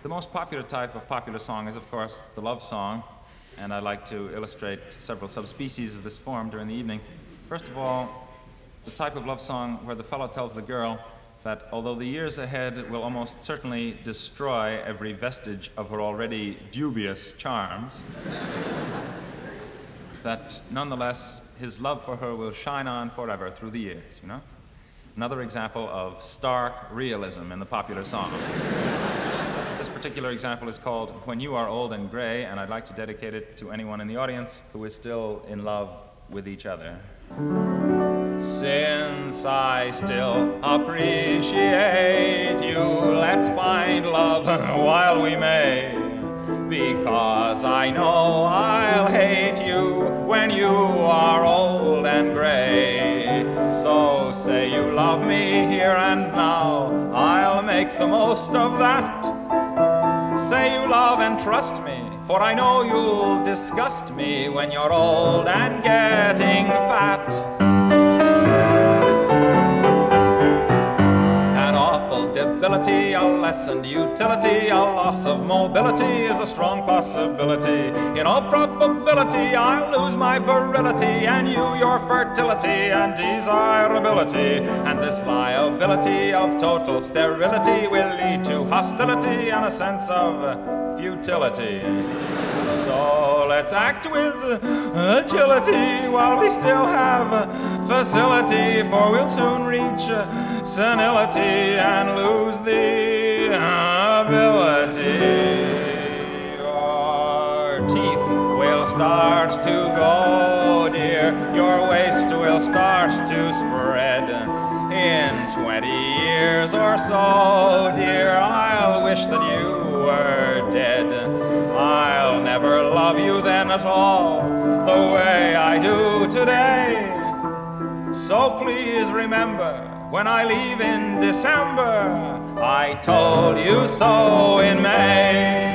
The most popular type of popular song is, of course, the love song, and I'd like to illustrate several subspecies of this form during the evening. First of all, the type of love song where the fellow tells the girl that although the years ahead will almost certainly destroy every vestige of her already dubious charms, that nonetheless his love for her will shine on forever through the years, you know? Another example of stark realism in the popular song. This particular example is called When You Are Old and Gray, and I'd like to dedicate it to anyone in the audience who is still in love with each other. Since I still appreciate you, let's find love while we may, because I know I'll hate you when you are old and gray. So say you love me here and now, I'll make the most of that. Say you love and trust me, for I know you'll disgust me when you're old and getting fat. An awful debility, a lessened utility, a loss of mobility is a strong possibility. In all probability, I'll lose my virility, and you your fertility and desirability. And this liability of total sterility will lead to hostility and a sense of futility. So let's act with agility while we still have facility, for we'll soon reach senility and lose the ability. Your teeth will start to go, dear, your waist will start to spread. In 20 years or so, dear, I'll wish that you were dead. I'll never love you then at all the way I do today. So please remember, when I leave in December, I told you so in May.